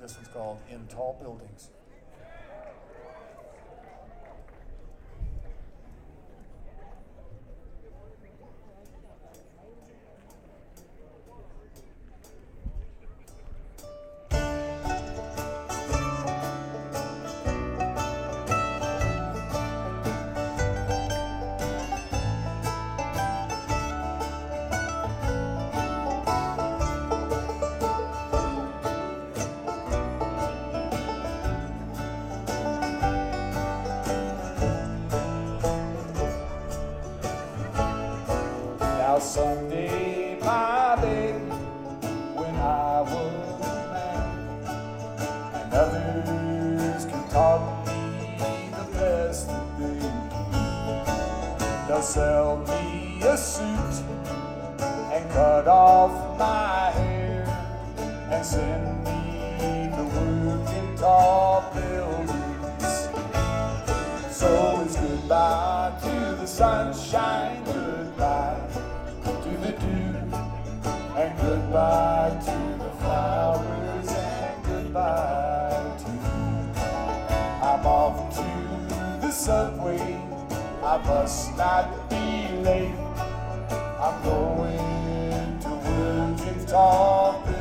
This one's called In Tall Buildings. Now someday, my baby, when I was a man, and others can taught me the best that they can, they'll sell me a suit and cut off my hair and send me to work in tall buildings. So it's goodbye to the sunshine, goodbye to the dew, and goodbye to the flowers, and goodbye to you. I'm off to the subway, I must not be late. I'm going to work in tall buildings.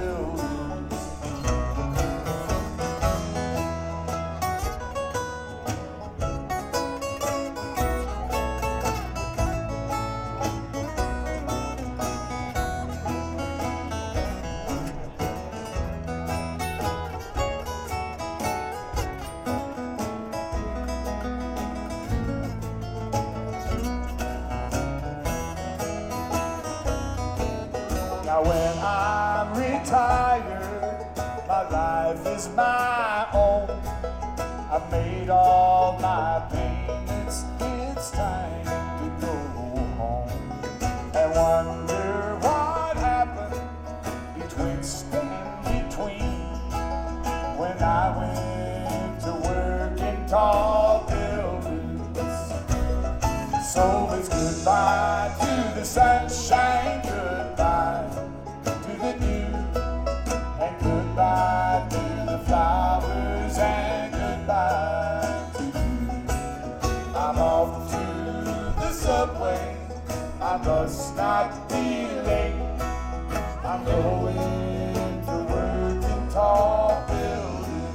Now when I'm retired, my life is my own. I've made all my payments, it's time to go home. And wonder what happened betwixt and between when I went to work in tall buildings. So it's goodbye to the sunshine, goodbye to the dew, and goodbye to the flowers, and goodbye to you. I'm off to the subway, I must not be late. I'm going to work in tall buildings.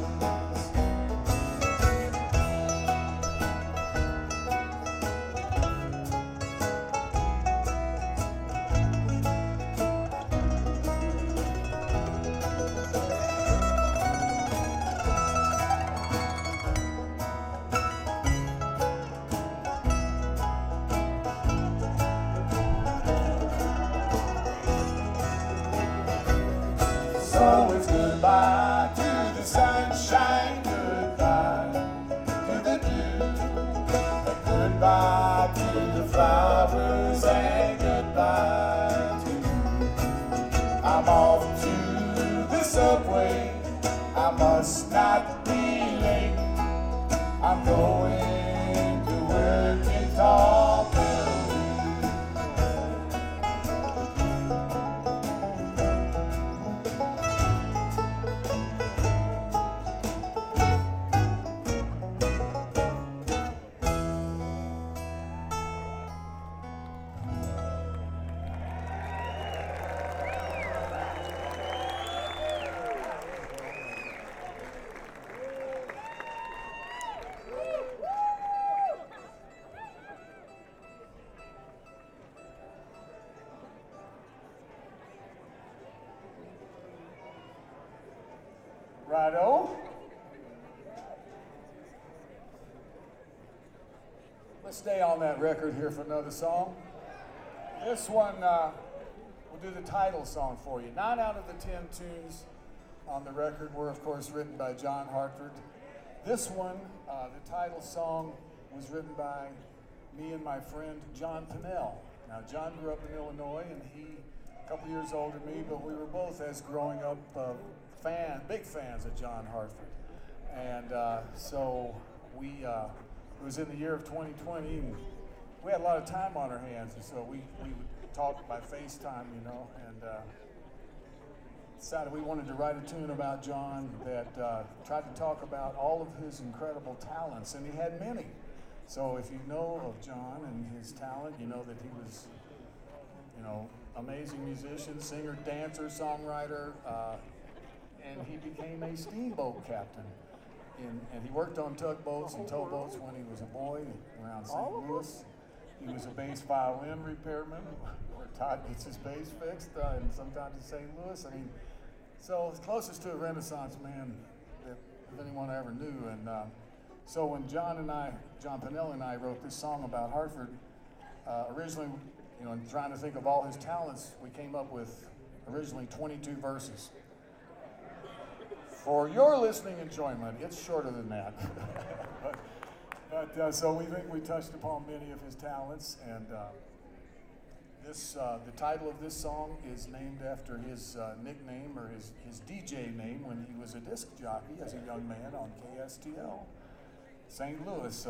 So it's goodbye to the sunshine, goodbye to the dew, and goodbye to the flowers, and goodbye to you. I'm off to the subway, I must not be late. I'm going to work in tall buildings. Righto. Let's stay on that record here for another song. This one, we'll do the title song for you. 9 out of the 10 tunes on the record were, of course, written by John Hartford. This one, the title song, was written by me and my friend John Pennell. Now, John grew up in Illinois, and he, a couple years older than me, but we were both, as growing up, big fans of John Hartford. And so it was in the year of 2020, and we had a lot of time on our hands, and so we would talk by FaceTime, you know, and decided we wanted to write a tune about John that tried to talk about all of his incredible talents, and he had many. So if you know of John and his talent, you know that he was, amazing musician, singer, dancer, songwriter, and he became a steamboat captain. And he worked on tugboats and towboats when he was a boy around St. Louis. He was a bass violin repairman, where Todd gets his bass fixed, and sometimes in St. Louis. I mean, so it's closest to a Renaissance man that anyone ever knew. And so when John Pennell and I wrote this song about Hartford, originally, trying to think of all his talents, we came up with originally 22 verses. For your listening enjoyment, it's shorter than that. but so we think we touched upon many of his talents, and the title of this song is named after his nickname, or his DJ name when he was a disc jockey as a young man on KSTL, St. Louis.